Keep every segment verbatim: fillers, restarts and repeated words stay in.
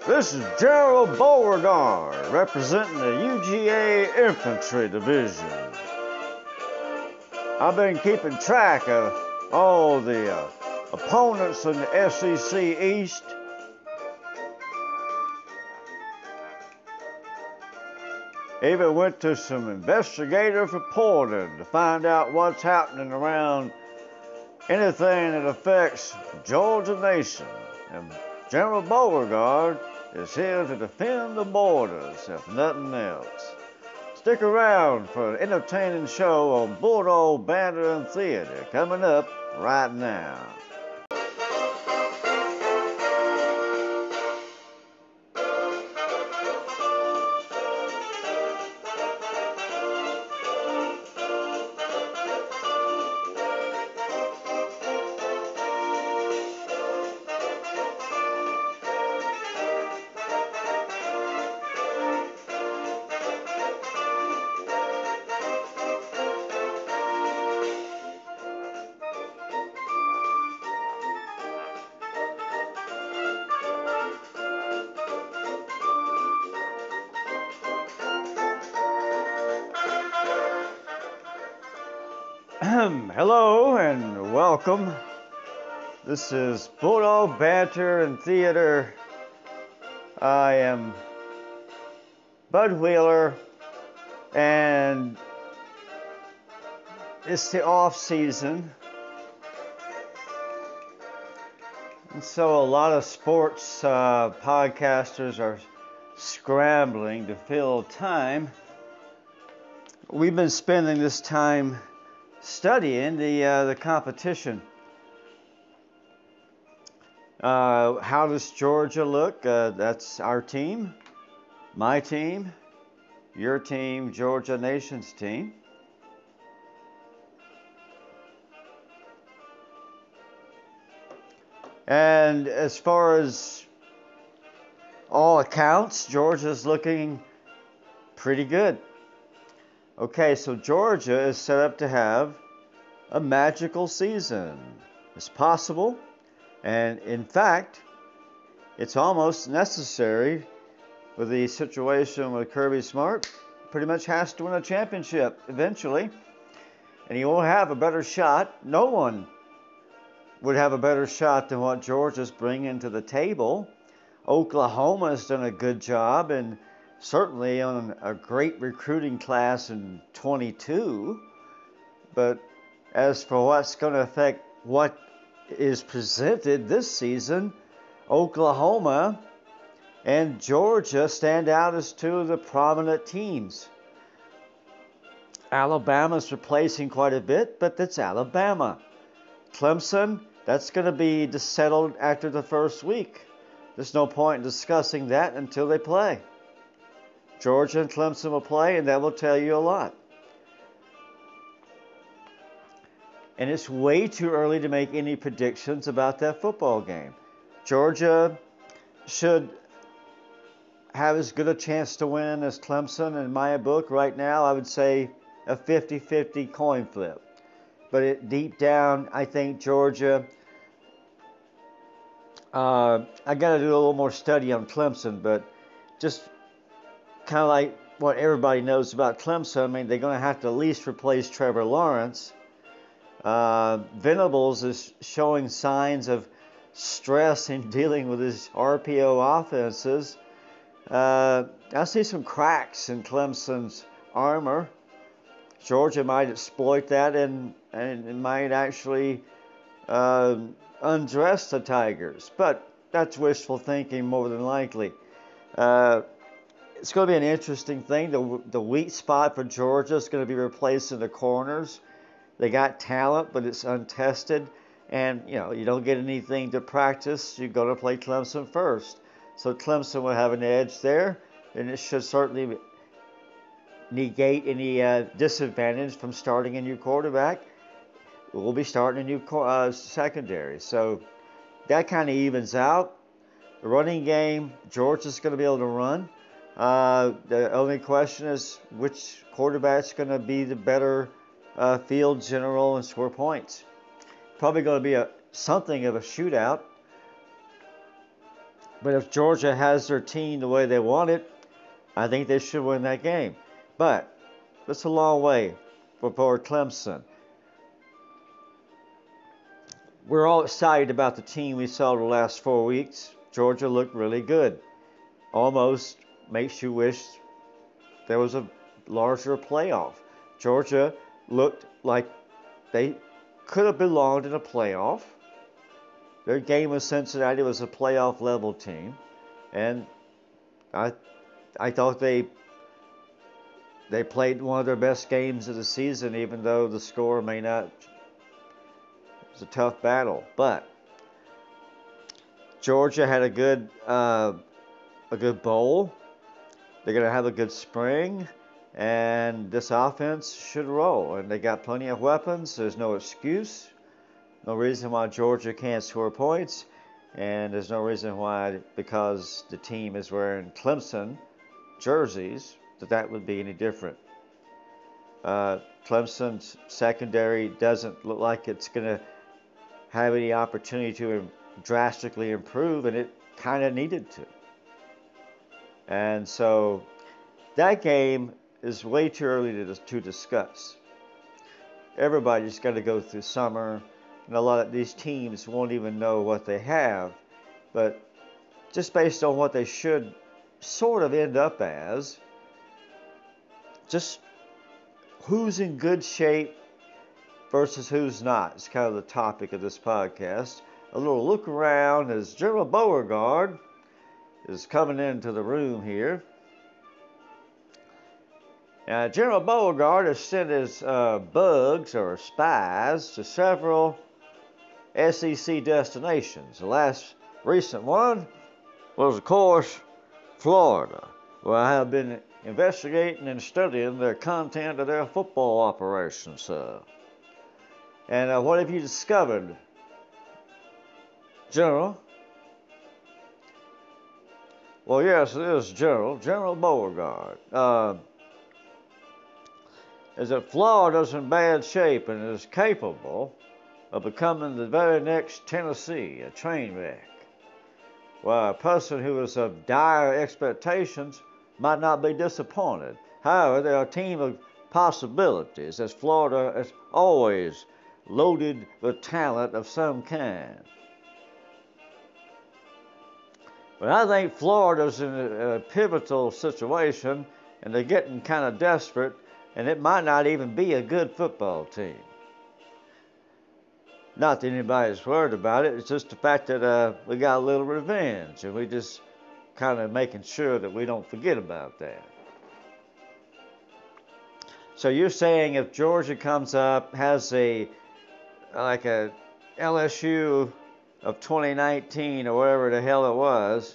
This is Gerald Beauregard, representing the U G A Infantry Division. I've been keeping track of all the uh, opponents in the S E C East. Even went to some investigative reporting to find out what's happening around anything that affects Georgia Nation. And General Beauregard is here to defend the borders, if nothing else. Stick around for an entertaining show on Bulldog Banter and Theater coming up right now. Hello and welcome. This is Bulldog Banter and Theater. I am Bud Wheeler, and it's the off season, and so a lot of sports uh, podcasters are scrambling to fill time. We've been spending this time studying the uh, the competition. Uh, how does Georgia look? Uh, that's our team, my team, your team, Georgia Nation's team. And as far as all accounts, Georgia's looking pretty good. Okay, so Georgia is set up to have a magical season. It's possible, and in fact, it's almost necessary with the situation with Kirby Smart. Pretty much has to win a championship eventually, and he won't have a better shot. No one would have a better shot than what Georgia's bringing to the table. Oklahoma's done a good job, and certainly on a great recruiting class in twenty-two, but as for what's going to affect what is presented this season, Oklahoma and Georgia stand out as two of the prominent teams. Alabama's replacing quite a bit, but that's Alabama. Clemson, that's going to be settled after the first week. There's no point in discussing that until they play. Georgia and Clemson will play, and that will tell you a lot. And it's way too early to make any predictions about that football game. Georgia should have as good a chance to win as Clemson. In my book right now, I would say a fifty-fifty coin flip. But it, deep down, I think Georgia, uh, I got to do a little more study on Clemson, but just kind of like what everybody knows about Clemson. I mean, they're going to have to at least replace Trevor Lawrence. Uh, Venables is showing signs of stress in dealing with his R P O offenses. Uh, I see some cracks in Clemson's armor. Georgia might exploit that and, and might actually uh, undress the Tigers. But that's wishful thinking more than likely. Uh, It's going to be an interesting thing. The, the weak spot for Georgia is going to be replacing the corners. They got talent, but it's untested. And, you know, you don't get anything to practice. You're going to play Clemson first. So Clemson will have an edge there. And it should certainly negate any uh, disadvantage from starting a new quarterback. We'll be starting a new uh, secondary. So that kind of evens out. The running game, Georgia's going to be able to run. Uh, the only question is which quarterback's going to be the better uh, field general and score points. Probably going to be a something of a shootout. But if Georgia has their team the way they want it, I think they should win that game. But it's a long way before Clemson. We're all excited about the team we saw the last four weeks. Georgia looked really good. Almost makes you wish there was a larger playoff. Georgia looked like they could have belonged in a playoff. Their game with Cincinnati was a playoff level team, and I, I thought they they played one of their best games of the season, even though the score may not. It was a tough battle, but Georgia had a good uh, a good bowl. They're gonna have a good spring, and this offense should roll. And they got plenty of weapons. There's no excuse. No reason why Georgia can't score points, and there's no reason why, because the team is wearing Clemson jerseys, that that would be any different. Uh, Clemson's secondary doesn't look like it's going to have any opportunity to drastically improve, and it kind of needed to. And so that game is way too early to, to discuss. Everybody's got to go through summer. And a lot of these teams won't even know what they have, but just based on what they should sort of end up as, just who's in good shape versus who's not is kind of the topic of this podcast. A little look around as General Beauregard is coming into the room here. Now, General Beauregard has sent his uh, bugs or spies to several S E C destinations. The last recent one was, of course, Florida, where I have been investigating and studying the content of their football operations. Uh, and uh, what have you discovered, General? Well, yes, it is General, General Beauregard. Uh, is that Florida's in bad shape and is capable of becoming the very next Tennessee, a train wreck. Well, a person who is of dire expectations might not be disappointed. However, there are a team of possibilities, as Florida is always loaded with talent of some kind. But I think Florida's in a, a pivotal situation, and they're getting kind of desperate, and it might not even be a good football team. Not that anybody's worried about it. It's just the fact that uh, we got a little revenge, and we just kind of making sure that we don't forget about that. So you're saying if Georgia comes up, has a like a L S U of twenty nineteen or whatever the hell it was,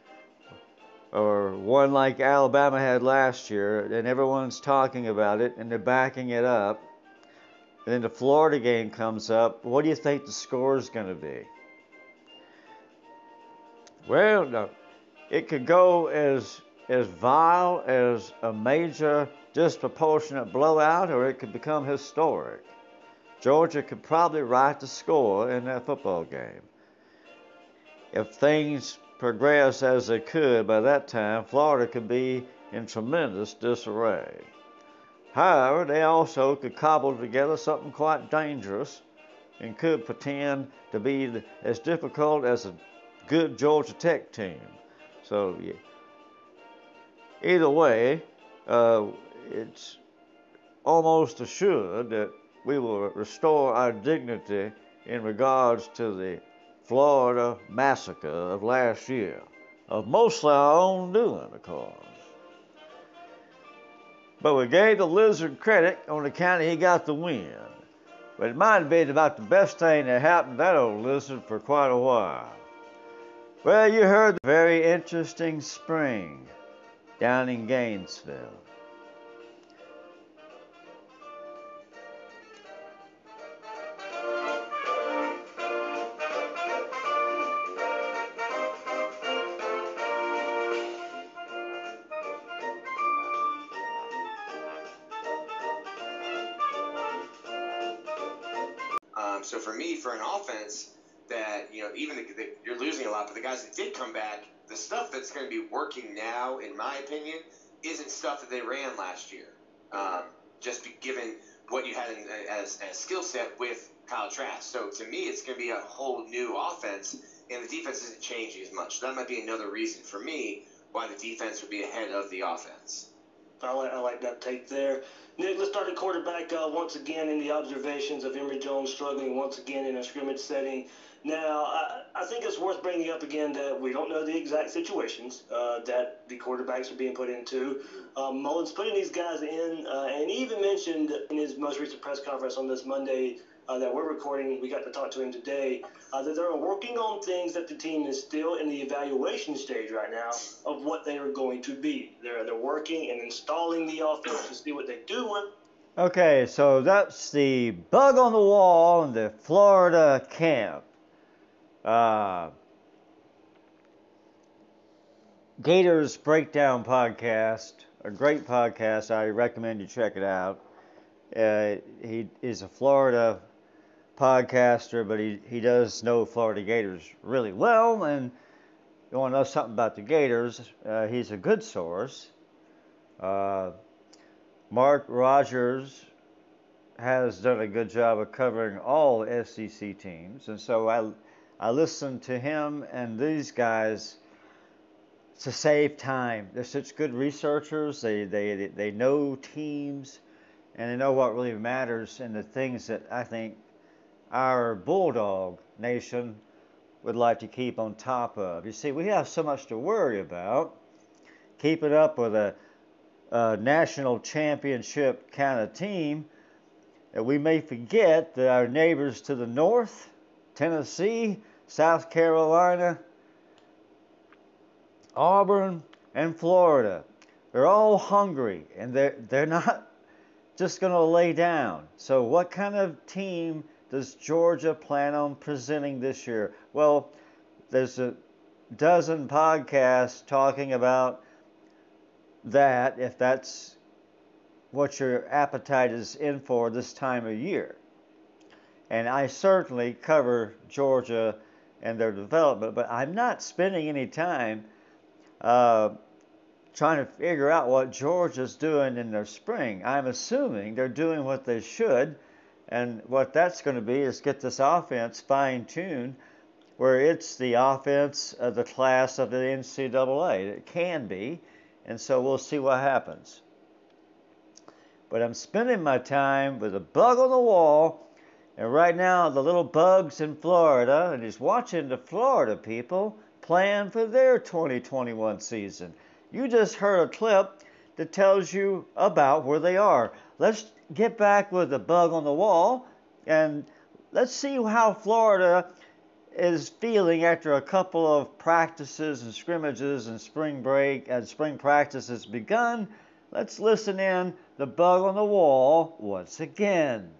or one like Alabama had last year, and everyone's talking about it and they're backing it up, and then the Florida game comes up, what do you think the score is going to be? Well, no, it could go as as vile as a major disproportionate blowout, or it could become historic. Georgia could probably write the score in that football game. If things progress as they could by that time, Florida could be in tremendous disarray. However, they also could cobble together something quite dangerous and could pretend to be as difficult as a good Georgia Tech team. So, yeah. Either way, uh, it's almost assured that we will restore our dignity in regards to the Florida massacre of last year, of mostly our own doing, of course. But we gave the Lizard credit on account of he got the win. But it might have been about the best thing that happened to that old Lizard for quite a while. Well, you heard the very interesting spring down in Gainesville. Um, so for me, for an offense, that, you know, even the, the, you're losing a lot, but the guys that did come back, the stuff that's going to be working now, in my opinion, isn't stuff that they ran last year. Um, just be, given what you had in, as a skill set with Kyle Trask. So to me, it's going to be a whole new offense, and the defense isn't changing as much. So that might be another reason for me why the defense would be ahead of the offense. I like, I like that take there. Nick, let's start at quarterback uh, once again in the observations of Emory Jones struggling once again in a scrimmage setting. Now, I, I think it's worth bringing up again that we don't know the exact situations uh, that the quarterbacks are being put into. Um, Mullen's putting these guys in, uh, and he even mentioned in his most recent press conference on this Monday uh, that we're recording, we got to talk to him today, uh, that they're working on things that the team is still in the evaluation stage right now of what they are going to be. They're, they're working and installing the offense to see what they do with. Okay, so that's the bug on the wall in the Florida camp. Uh, Gators Breakdown podcast, a great podcast. I recommend you check it out. Uh, he is a Florida podcaster, but he, he does know Florida Gators really well. And you want to know something about the Gators, uh, he's a good source. Uh, Mark Rogers has done a good job of covering all S E C teams, and so I, I listened to him and these guys to save time. They're such good researchers. They they they know teams, and they know what really matters and the things that I think our Bulldog Nation would like to keep on top of. You see, we have so much to worry about. Keeping up with a, a national championship kind of team, that we may forget that our neighbors to the north, Tennessee, South Carolina, Auburn, and Florida, they're all hungry, and they're, they're not just going to lay down. So what kind of team does Georgia plan on presenting this year? Well, there's a dozen podcasts talking about that, if that's what your appetite is in for this time of year. And I certainly cover Georgia and their development, but I'm not spending any time uh, trying to figure out what Georgia's doing in their spring. I'm assuming they're doing what they should, and what that's going to be is get this offense fine-tuned where it's the offense of the class of the N C double A. It can be, and so we'll see what happens. But I'm spending my time with a bug on the wall, and right now the little bug's in Florida, and he's watching the Florida people plan for their twenty twenty-one season. You just heard a clip that tells you about where they are. Let's get back with the bug on the wall, and let's see how Florida is feeling after a couple of practices and scrimmages and spring break and spring practice has begun. Let's listen in the bug on the wall once again.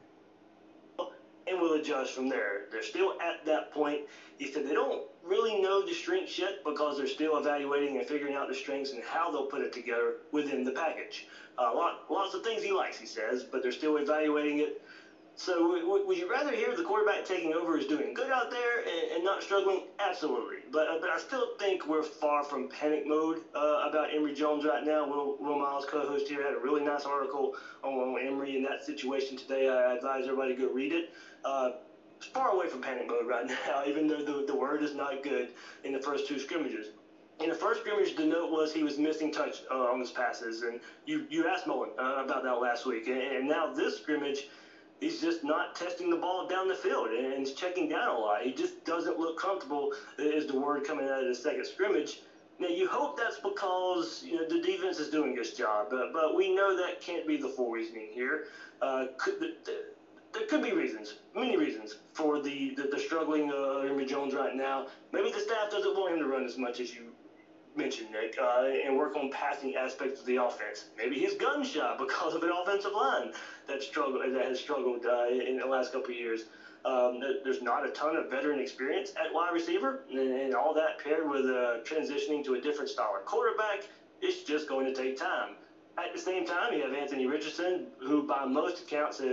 And we'll adjust from there. They're still at that point. He said they don't really know the strengths yet because they're still evaluating and figuring out the strengths and how they'll put it together within the package. Uh, lot, lots of things he likes, he says, but they're still evaluating it. So w- would you rather hear the quarterback taking over is doing good out there and, and not struggling? Absolutely. But uh, but I still think we're far from panic mode uh, about Emory Jones right now. Will, Will Miles, co-host here, had a really nice article on, on Emory in that situation today. I advise everybody to go read it. Uh, far away from panic mode right now, even though the, the word is not good in the first two scrimmages. In the first scrimmage, the note was he was missing touch uh, on his passes, and you, you asked Mullen uh, about that last week. And, and now this scrimmage, he's just not testing the ball down the field and he's checking down a lot. He just doesn't look comfortable, is the word coming out of the second scrimmage. Now, you hope that's because, you know, the defense is doing its job, but, but we know that can't be the full reasoning here. Uh, could the, the, there could be reasons, many reasons, for the, the, the struggling uh, Emory Jones right now. Maybe the staff doesn't want him to run as much as you mentioned, Nick, uh, and work on passing aspects of the offense. Maybe he's gun shy because of an offensive line that struggled that has struggled uh, in the last couple of years. Um, there's not a ton of veteran experience at wide receiver, and, and all that paired with uh, transitioning to a different style of quarterback, it's just going to take time. At the same time, you have Anthony Richardson, who by most accounts has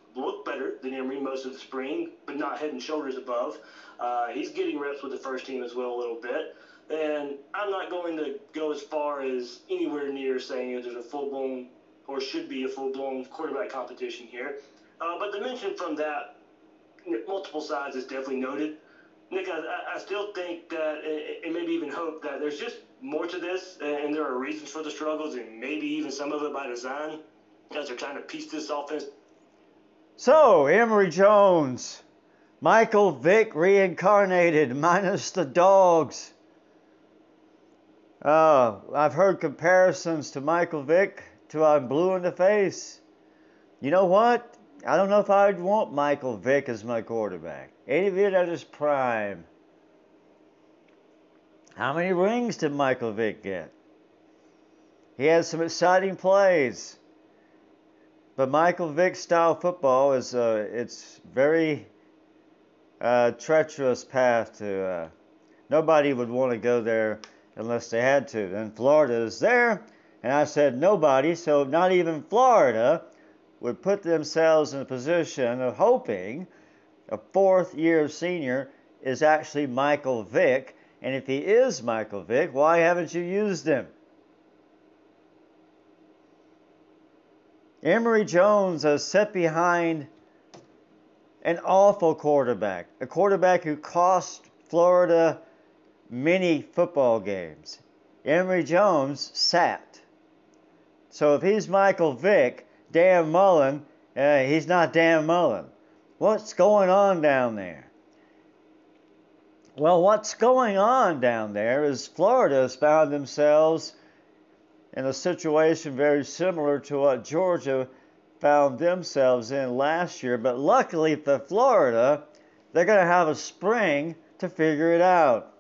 looked better than Emory most of the spring, but not head and shoulders above. Uh, he's getting reps with the first team as well a little bit. And I'm not going to go as far as anywhere near saying that there's a full-blown or should be a full-blown quarterback competition here. Uh, but the mention from that multiple sides is definitely noted. Nick, I, I still think that, and maybe even hope that there's just more to this, and there are reasons for the struggles, and maybe even some of it by design, as they're trying to piece this offense. So, Emory Jones, Michael Vick reincarnated, minus the dogs. Uh, I've heard comparisons to Michael Vick till I'm blue in the face. You know what? I don't know if I'd want Michael Vick as my quarterback. Any bit at his prime. How many rings did Michael Vick get? He had some exciting plays. But Michael Vick style football is uh, it's very uh, treacherous path to. Uh, nobody would want to go there unless they had to. And Florida is there, and I said nobody, so not even Florida would put themselves in a position of hoping a fourth year senior is actually Michael Vick. And if he is Michael Vick, why haven't you used him? Emory Jones has set behind an awful quarterback, a quarterback who cost Florida many football games. Emory Jones sat. So if he's Michael Vick, Dan Mullen, uh, he's not Dan Mullen. What's going on down there? Well, what's going on down there is Florida has found themselves in a situation very similar to what Georgia found themselves in last year. But luckily for Florida, they're going to have a spring to figure it out.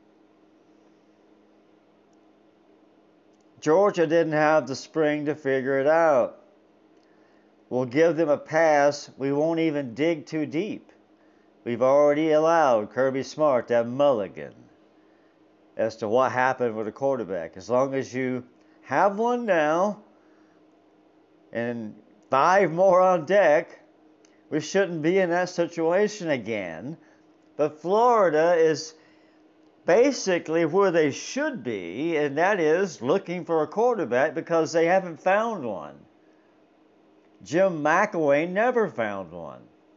Georgia didn't have the spring to figure it out. We'll give them a pass. We won't even dig too deep. We've already allowed Kirby Smart that mulligan as to what happened with the quarterback. As long as you have one now and five more on deck, we shouldn't be in that situation again. But Florida is basically where they should be, and that is looking for a quarterback because they haven't found one. Jim McElwain never found one.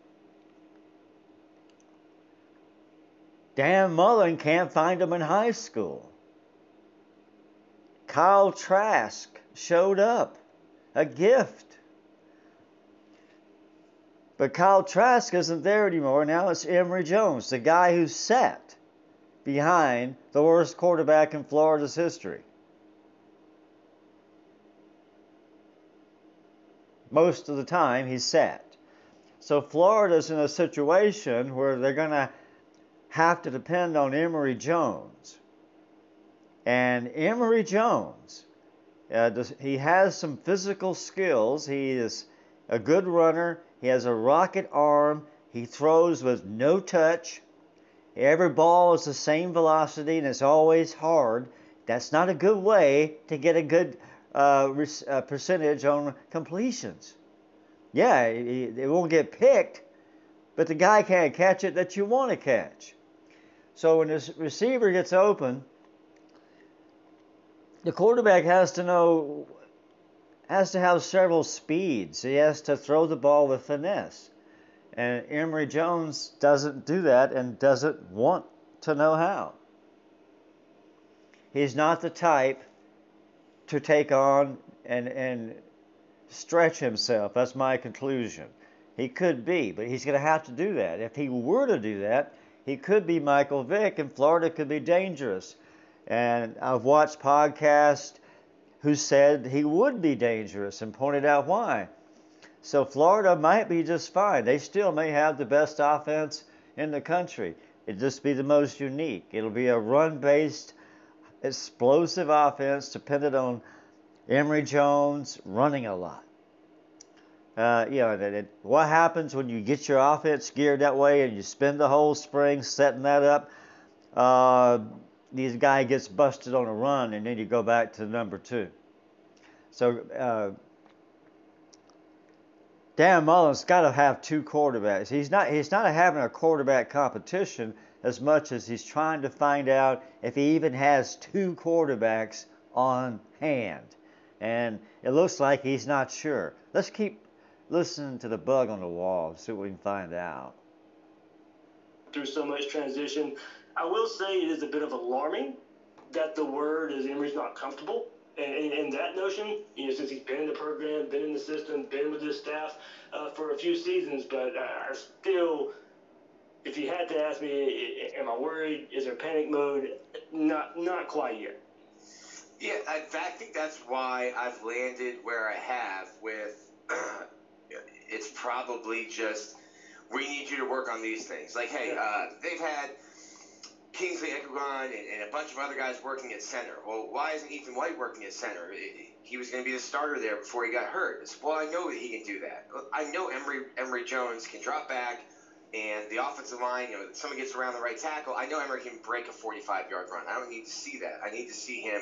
Dan Mullen can't find him in high school. Kyle Trask showed up. A gift. But Kyle Trask isn't there anymore. Now it's Emory Jones, the guy who sat behind the worst quarterback in Florida's history. Most of the time he sat. So Florida's in a situation where they're going to have to depend on Emory Jones. And Emory Jones, uh, does, he has some physical skills. He is a good runner. He has a rocket arm. He throws with no touch. Every ball is the same velocity, and it's always hard. That's not a good way to get a good uh, uh, percentage on completions. Yeah, it, it won't get picked, but the guy can't catch it that you want to catch. So when the receiver gets open, the quarterback has to know, has to have several speeds. He has to throw the ball with finesse. And Emory Jones doesn't do that and doesn't want to know how. He's not the type to take on and, and stretch himself. That's my conclusion. He could be, but he's going to have to do that. If he were to do that, he could be Michael Vick, and Florida could be dangerous. And I've watched podcasts who said he would be dangerous and pointed out why. So Florida might be just fine. They still may have the best offense in the country. It'll just be the most unique. It'll be a run-based, explosive offense dependent on Emory Jones running a lot. Uh, you know, that it, what happens when you get your offense geared that way and you spend the whole spring setting that up? Uh, these guy gets busted on a run, and then you go back to number two. So uh, Dan Mullen's got to have two quarterbacks. He's not he's not having a quarterback competition as much as he's trying to find out if he even has two quarterbacks on hand. And it looks like he's not sure. Let's keep listening to the bug on the wall and see what we can find out. Through so much transition, I will say it is a bit of alarming that the word is Emory's not comfortable. And, and, and that notion, you know, since he's been in the program, been in the system, been with his staff uh, for a few seasons, but uh, still, if you had to ask me, am I worried? Is there panic mode? Not, not quite yet. Yeah, I, I think that's why I've landed where I have with it's probably just we need you to work on these things. Like, hey, uh, they've had Kingsley Eguigwan and, and a bunch of other guys working at center. Well, why isn't Ethan White working at center? He was going to be the starter there before he got hurt. It's, well, I know that he can do that. I know Emory, Emory Jones can drop back, and the offensive line, you know, if someone gets around the right tackle, I know Emory can break a forty-five-yard run. I don't need to see that. I need to see him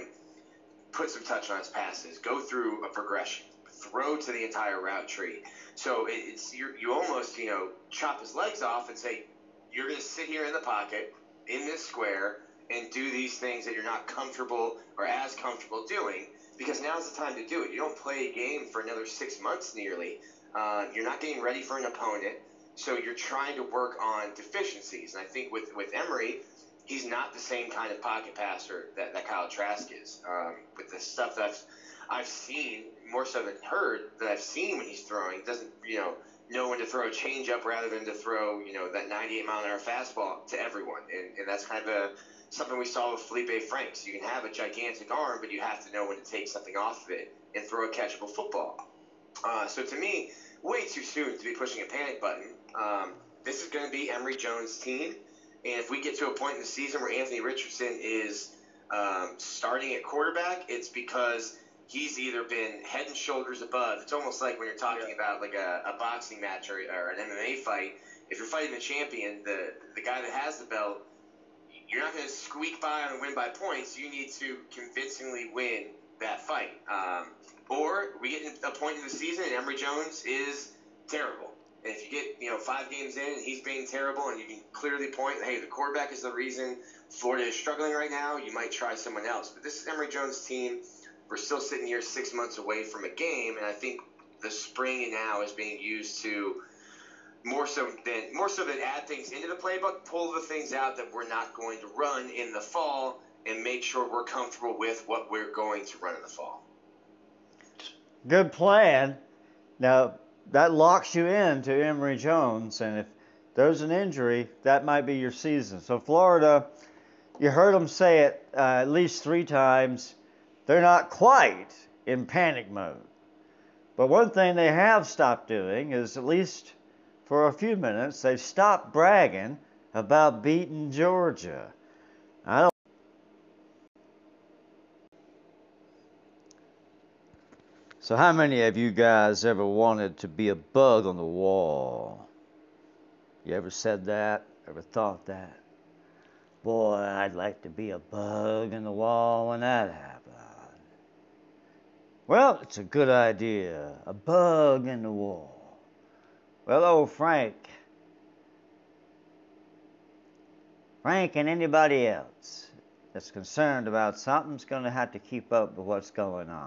put some touch on his passes, go through a progression, throw to the entire route tree. So it's you you almost, you know, chop his legs off and say, you're going to sit here in the pocket, in this square, and do these things that you're not comfortable or as comfortable doing, because now's the time to do it. You don't play a game for another six months nearly. Uh, you're not getting ready for an opponent, so you're trying to work on deficiencies. And I think with, with Emory, he's not the same kind of pocket passer that, that Kyle Trask is. Um, with the stuff that I've, I've seen, more so than heard, that I've seen when he's throwing, doesn't, you know, know when to throw a changeup rather than to throw, you know, that ninety-eight mile an hour fastball to everyone. And, and that's kind of a, something we saw with Felipe Franks. You can have a gigantic arm, but you have to know when to take something off of it and throw a catchable football. Uh, so to me, way too soon to be pushing a panic button. Um, this is going to be Emory Jones' team. And if we get to a point in the season where Anthony Richardson is um, starting at quarterback, it's because he's either been head and shoulders above. It's almost like when you're talking yeah. about like a, a boxing match or, or an M M A fight. If you're fighting the champion, the, the guy that has the belt, you're not going to squeak by and win by points. You need to convincingly win that fight. Um, or we get to a point in the season and Emory Jones is terrible. And if you get, you know, five games in and he's being terrible and you can clearly point, hey, the quarterback is the reason Florida is struggling right now, you might try someone else. But this is Emory Jones' team. We're still sitting here six months away from a game, and I think the spring and now is being used to more so than more so than add things into the playbook, pull the things out that we're not going to run in the fall, and make sure we're comfortable with what we're going to run in the fall. Good plan. Now, that locks you into Emory Jones, and if there's an injury, that might be your season. So Florida, you heard them say it uh, at least three times, they're not quite in panic mode. But one thing they have stopped doing is, at least for a few minutes, they've stopped bragging about beating Georgia. I don't So how many of you guys ever wanted to be a bug on the wall? You ever said that? Ever thought that? Boy, I'd like to be a bug in the wall when that happened. Well, it's a good idea. A bug in the wall. Well, old Frank. Frank and anybody else that's concerned about something's going to have to keep up with what's going on.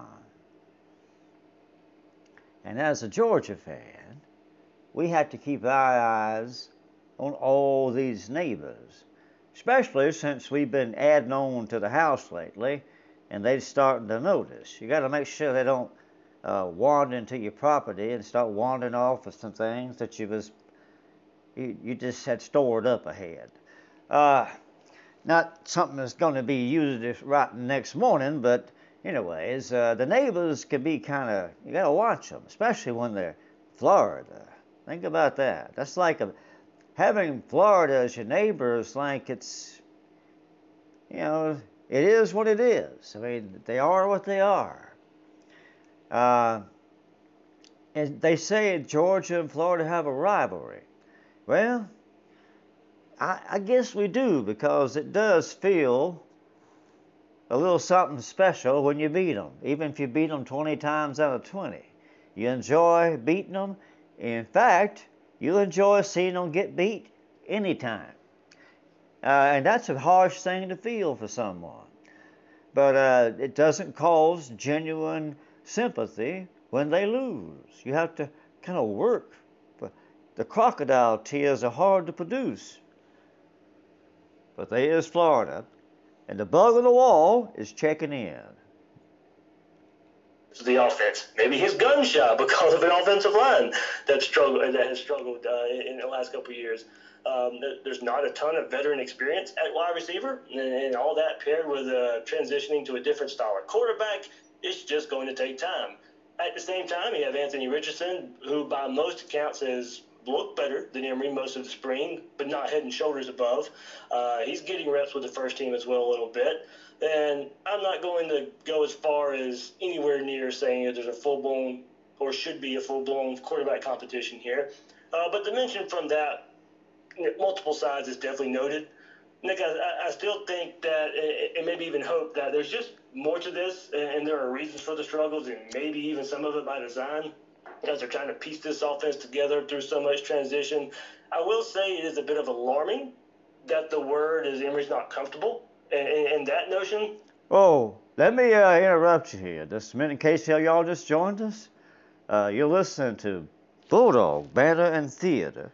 And as a Georgia fan, we have to keep our eyes on all these neighbors, especially since we've been adding on to the house lately, and they're starting to notice. You got to make sure they don't uh, wander into your property and start wandering off with some things that you was you, you just had stored up ahead. Uh, not something that's going to be used right next morning, but anyways, uh, the neighbors can be kind of, you got to watch them, especially when they're Florida. Think about that. That's like a, having Florida as your neighbor is like it's, you know, it is what it is. I mean, they are what they are. Uh, and they say Georgia and Florida have a rivalry. Well, I, I guess we do, because it does feel a little something special when you beat them, even if you beat them twenty times out of twenty. You enjoy beating them, In fact, you'll enjoy seeing them get beat anytime. Uh, and that's a harsh thing to feel for someone. But uh, it doesn't cause genuine sympathy when they lose. You have to kind of work. But the crocodile tears are hard to produce. But there is Florida, and the bug on the wall is checking in. The offense, maybe his gun shy because of an offensive line that struggled that has struggled uh, in the last couple of years. Um, there's not a ton of veteran experience at wide receiver, and, and all that paired with uh, transitioning to a different style of quarterback, it's just going to take time. At the same time, you have Anthony Richardson, who by most accounts has looked better than Emory most of the spring, but not head and shoulders above. Uh, he's getting reps with the first team as well a little bit. And I'm not going to go as far as anywhere near saying that there's a full-blown or should be a full-blown quarterback competition here. Uh, but the mention from that, you know, multiple sides is definitely noted. Nick, I, I still think that, and maybe even hope that there's just more to this, and there are reasons for the struggles, and maybe even some of it by design, as they're trying to piece this offense together through so much transition. I will say it is a bit of alarming that the word is Emory's not comfortable. And, and that notion. Oh, let me uh, interrupt you here just a minute in case y'all just joined us. Uh, you're listening to Bulldog Banter and Theater.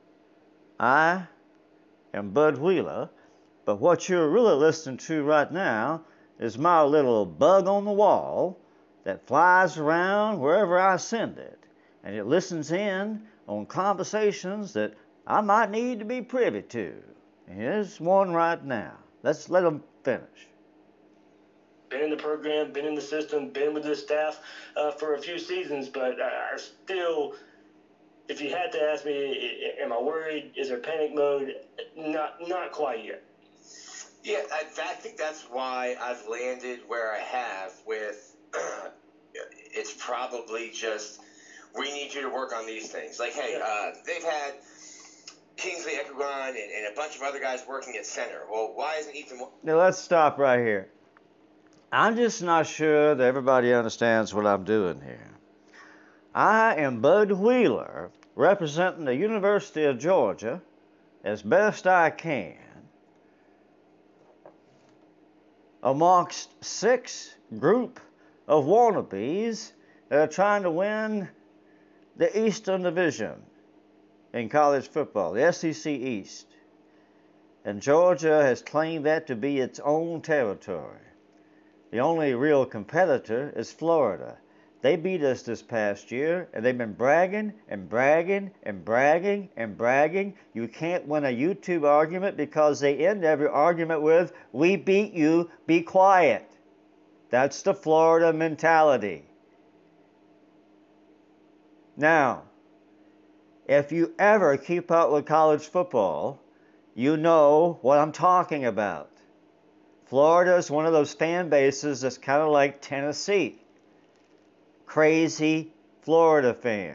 I am Bud Wheeler, but what you're really listening to right now is my little bug on the wall that flies around wherever I send it, and it listens in on conversations that I might need to be privy to. And here's one right now. Let's let them finish. Been in the program, been in the system, been with the staff uh, for a few seasons, but I still, if you had to ask me, am I worried? Is there panic mode? Not, not quite yet. Yeah, I, I think that's why I've landed where I have with it's probably just we need you to work on these things. Like, hey, yeah. uh, they've had Kingsley Ekwugon and, and a bunch of other guys working at center. Well, why isn't Ethan... Now, let's stop right here. I'm just not sure that everybody understands what I'm doing here. I am Bud Wheeler, representing the University of Georgia as best I can amongst six group of wannabes that are trying to win the Eastern Division in college football, the S E C East. And Georgia has claimed that to be its own territory. The only real competitor is Florida. They beat us this past year, and they've been bragging and bragging and bragging and bragging. You can't win a YouTube argument because they end every argument with, "We beat you, be quiet." That's the Florida mentality. Now, if you ever keep up with college football, you know what I'm talking about. Florida is one of those fan bases that's kind of like Tennessee. Crazy Florida fan.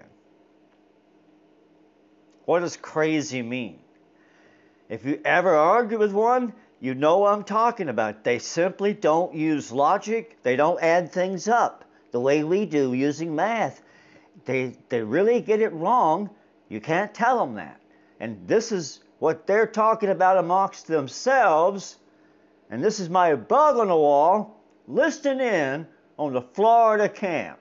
What does crazy mean? If you ever argue with one, you know what I'm talking about. They simply don't use logic. They don't add things up the way we do using math. They, they really get it wrong. You can't tell them that. And this is what they're talking about amongst themselves. And this is my bug on the wall listening in on the Florida camp.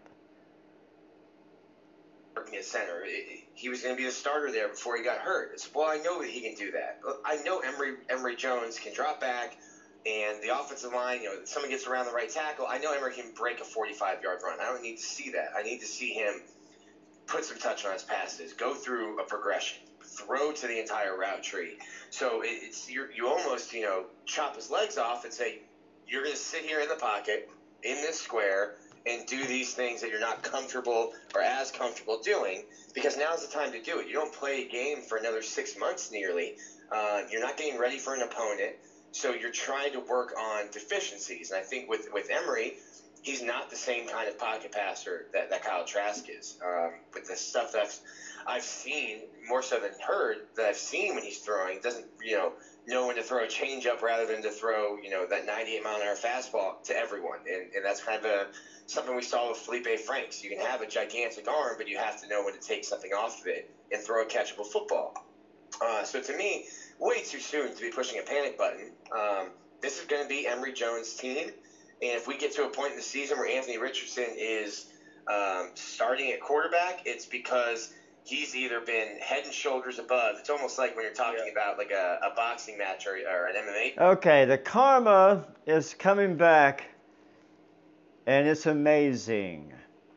Working at center, he was going to be the starter there before he got hurt. It's, well, I know that he can do that. I know Emory, Emory Jones can drop back, and the offensive line, you know, if someone gets around the right tackle, I know Emory can break a forty-five-yard run. I don't need to see that. I need to see him put some touch on his passes, go through a progression, throw to the entire route tree. So it's you're, you almost, you know, chop his legs off and say, you're going to sit here in the pocket, in this square, and do these things that you're not comfortable or as comfortable doing, because now's the time to do it. You don't play a game for another six months nearly. Uh, you're not getting ready for an opponent, so you're trying to work on deficiencies. And I think with, with Emory, he's not the same kind of pocket passer that, that Kyle Trask is. Um, with the stuff that I've, I've seen, more so than heard, that I've seen when he's throwing, doesn't, you know, know when to throw a changeup rather than to throw, you know, that ninety-eight mile an hour fastball to everyone. And, and that's kind of a, something we saw with Felipe Franks. You can have a gigantic arm, but you have to know when to take something off of it and throw a catchable football. Uh, so to me, way too soon to be pushing a panic button. Um, this is going to be Emory Jones' team. And if we get to a point in the season where Anthony Richardson is um, starting at quarterback, it's because he's either been head and shoulders above. It's almost like when you're talking yeah. about like a, a boxing match or, or an M M A. Okay, the karma is coming back, and it's amazing.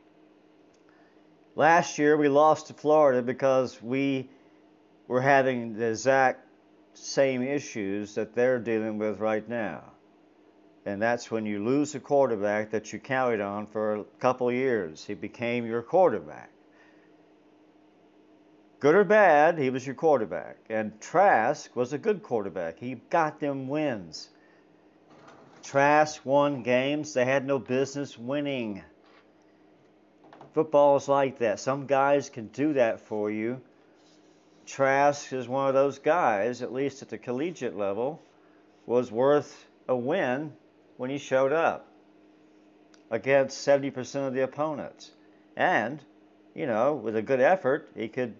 Last year we lost to Florida because we were having the exact same issues that they're dealing with right now. And that's when you lose a quarterback that you counted on for a couple of years. He became your quarterback. Good or bad, he was your quarterback. And Trask was a good quarterback. He got them wins. Trask won games they had no business winning. Football is like that. Some guys can do that for you. Trask is one of those guys, at least at the collegiate level, was worth a win when he showed up against seventy percent of the opponents. And, you know, with a good effort, he could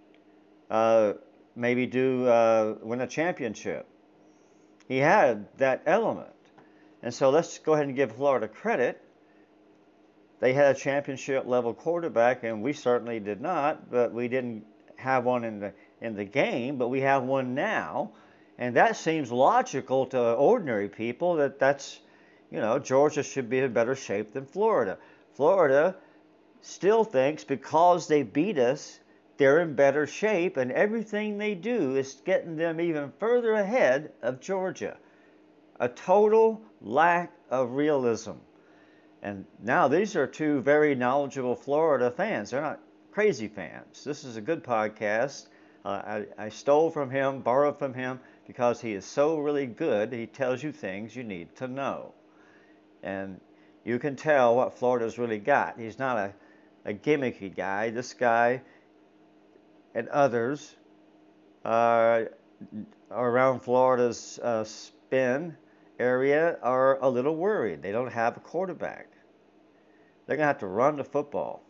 uh, maybe do uh, win a championship. He had that element. And so let's go ahead and give Florida credit. They had a championship level quarterback, and we certainly did not, but we didn't have one in the in the game, but we have one now. And that seems logical to ordinary people that that's, you know, Georgia should be in better shape than Florida. Florida still thinks because they beat us, they're in better shape, and everything they do is getting them even further ahead of Georgia. A total lack of realism. And now these are two very knowledgeable Florida fans. They're not crazy fans. This is a good podcast. Uh, I, I stole from him, borrowed from him, because he is so really good. He tells you things you need to know. And you can tell what Florida's really got. He's not a, a gimmicky guy. This guy and others uh, around Florida's uh, spin area are a little worried. They don't have a quarterback. They're going to have to run the football.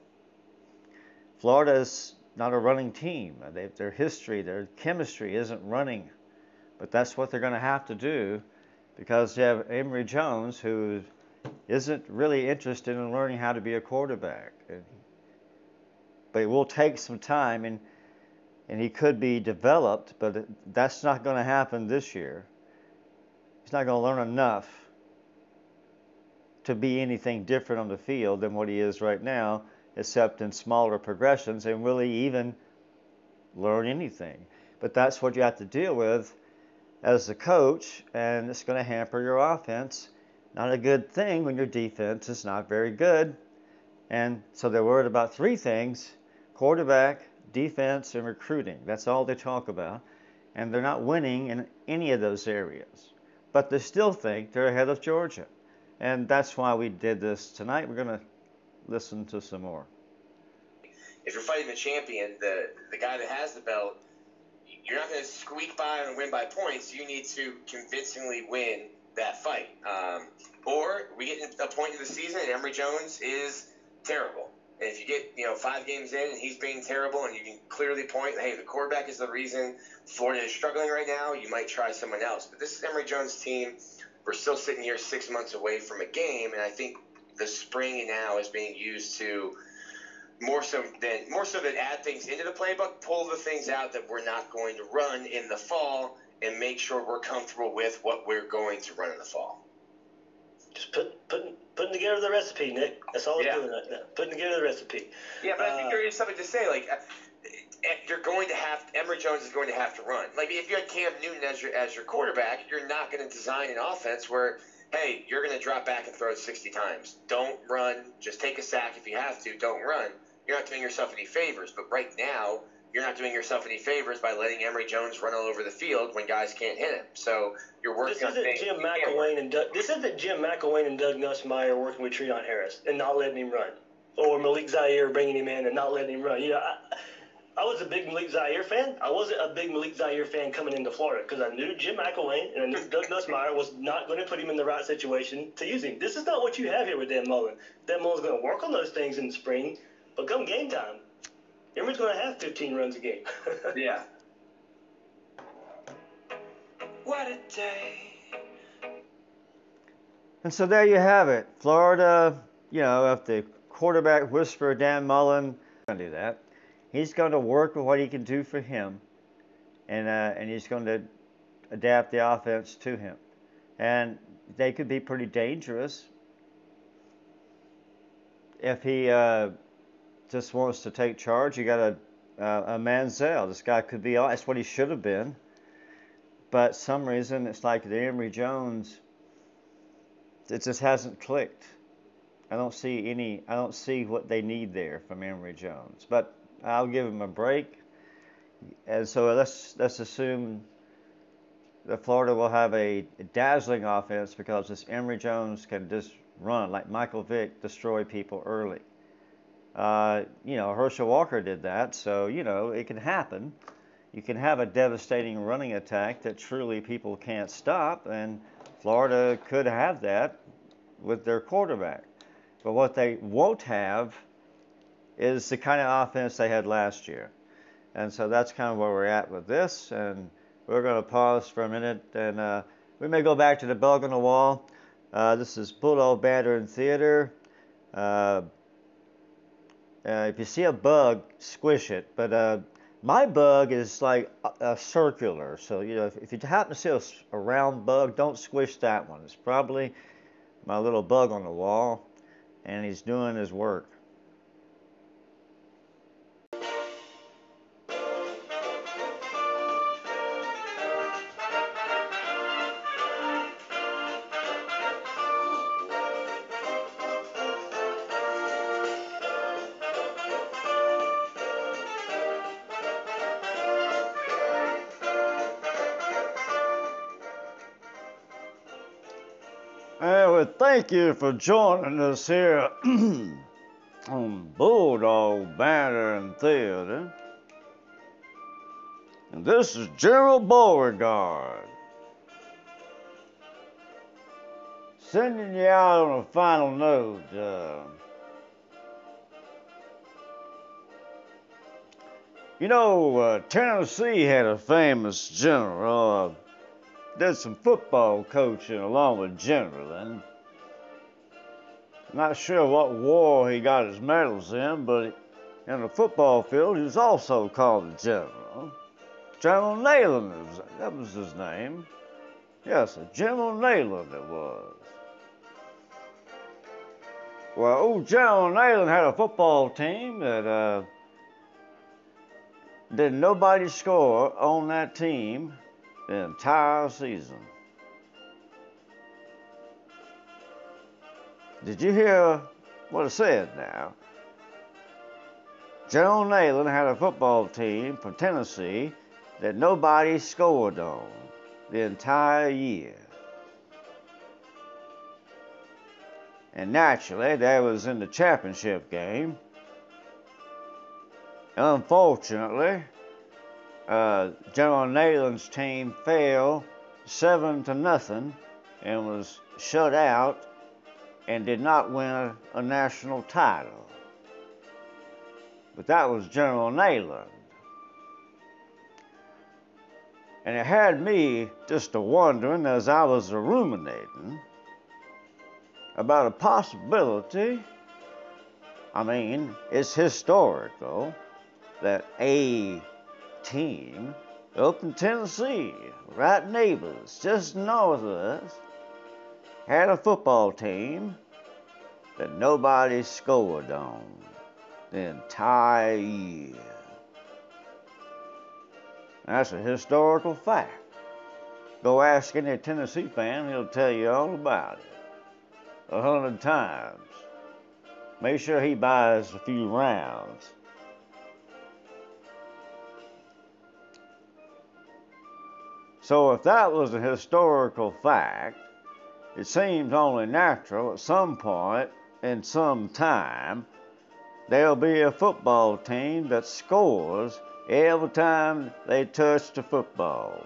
Florida's not a running team. They, their history, their chemistry isn't running. But that's what they're going to have to do because they have Emory Jones, who isn't really interested in learning how to be a quarterback. But it will take some time, and and he could be developed, but that's not going to happen this year. He's not going to learn enough to be anything different on the field than what he is right now, except in smaller progressions, and really even learn anything. But that's what you have to deal with as a coach, and it's going to hamper your offense. Not a good thing when your defense is not very good. And so they're worried about three things: quarterback, defense, and recruiting. That's all they talk about. And they're not winning in any of those areas. But they still think they're ahead of Georgia. And that's why we did this tonight. We're going to listen to some more. If you're fighting the champion, the, the guy that has the belt, you're not going to squeak by and win by points. You need to convincingly win that fight. Um, or we get a point in the season and Emory Jones is terrible. And if you get, you know, five games in and he's being terrible and you can clearly point, hey, the quarterback is the reason Florida is struggling right now, you might try someone else. But this is Emory Jones' team. We're still sitting here six months away from a game, and I think the spring now is being used to more so than more so than add things into the playbook, pull the things out that we're not going to run in the fall, and make sure we're comfortable with what we're going to run in the fall. Just put, putting putting together the recipe, Nick. That's all yeah. it's doing right now. Putting together the recipe. Yeah, but uh, I think there is something to say. Like, you're going to have Emory Jones is going to have to run. Like, if you had Cam Newton as your as your quarterback, you're not going to design an offense where, hey, you're going to drop back and throw it sixty times. Don't run. Just take a sack if you have to. Don't run. You're not doing yourself any favors. But right now, you're not doing yourself any favors by letting Emory Jones run all over the field when guys can't hit him. So you're working this on isn't things. Jim McElwain and Doug, this isn't Jim McElwain and Doug Nussmeier working with Treon Harris and not letting him run, or Malik Zaire bringing him in and not letting him run. You know, I, I was a big Malik Zaire fan. I wasn't a big Malik Zaire fan coming into Florida because I knew Jim McElwain and I knew Doug Nussmeier was not going to put him in the right situation to use him. This is not what you have here with Dan Mullen. Dan Mullen's going to work on those things in the spring, but come game time, Emory's going to have fifteen runs a game. Yeah. What a day. And so there you have it. Florida, you know, if the quarterback whisperer Dan Mullen going to do that, he's going to work with what he can do for him, and uh, and he's going to adapt the offense to him. And they could be pretty dangerous if he uh, just wants to take charge. You got a uh, a Manziel. This guy could be. That's what he should have been. But some reason it's like the Emory Jones. It just hasn't clicked. I don't see any. I don't see what they need there from Emory Jones. But I'll give him a break. And so let's let's assume that Florida will have a dazzling offense because this Emory Jones can just run like Michael Vick, destroy people early. Uh, you know, Herschel Walker did that, so you know it can happen. You can have a devastating running attack that truly people can't stop, and Florida could have that with their quarterback. But what they won't have is the kind of offense they had last year. And so that's kind of where we're at with this. And we're going to pause for a minute, and uh, we may go back to the bug on the wall. Uh, this is Bulldog Banter and Theater. Uh, uh, if you see a bug, squish it. But uh, my bug is like a, a circular. So, you know, if, if you happen to see a, a round bug, don't squish that one. It's probably my little bug on the wall, and he's doing his work. Well, thank you for joining us here on Bulldog Banter and Theater. And this is General Beauregard, sending you out on a final note. Uh, you know, uh, Tennessee had a famous general. Uh, did some football coaching along with General, and not sure what war he got his medals in, but in the football field he was also called a general. General Neyland, was, that was his name. Yes, General Neyland it was. Well, old General Neyland had a football team that uh, did nobody score on that team the entire season. Did you hear what I said now? General Neyland had a football team from Tennessee that nobody scored on the entire year. And naturally, that was in the championship game. Unfortunately, Uh, General Neyland's team fell seven to nothing and was shut out and did not win a, a national title. But that was General Neyland. And it had me just a wondering as I was ruminating about a possibility. I mean, it's historical that a team up in Tennessee, right neighbors, just north of us, had a football team that nobody scored on the entire year. That's a historical fact. Go ask any Tennessee fan, he'll tell you all about it a hundred times. Make sure he buys a few rounds. So if that was a historical fact, it seems only natural at some point in some time there'll be a football team that scores every time they touch the football.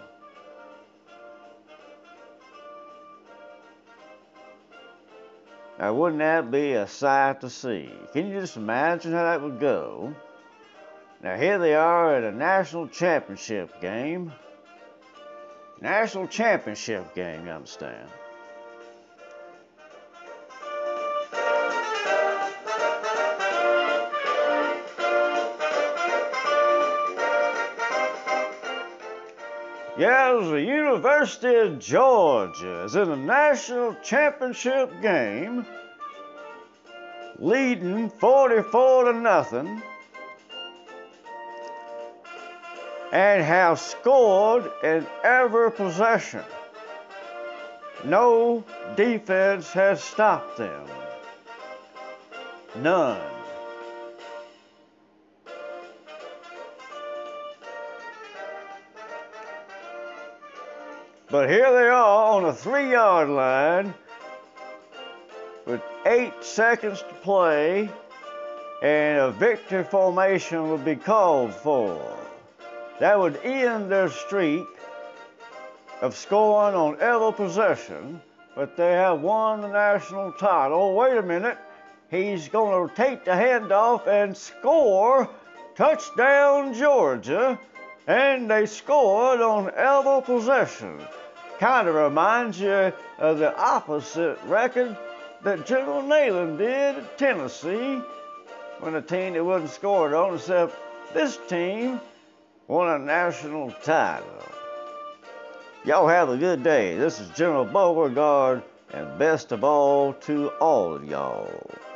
Now, wouldn't that be a sight to see? Can you just imagine how that would go? Now, here they are at a national championship game. National championship game, you understand? Yeah, it was the University of Georgia is in a national championship game, leading forty-four to nothing, and have scored in every possession. No defense has stopped them. None. But here they are on a three-yard line with eight seconds to play, and a victory formation would be called for. That would end their streak of scoring on every possession, but they have won the national title. Wait a minute, he's going to take the handoff and score, touchdown Georgia, and they scored on every possession. Kind of reminds you of the opposite record that General Neyland did at Tennessee when a team that wasn't scored on, except this team won a national title. Y'all have a good day. This is General Beauregard, and best of all to all of y'all.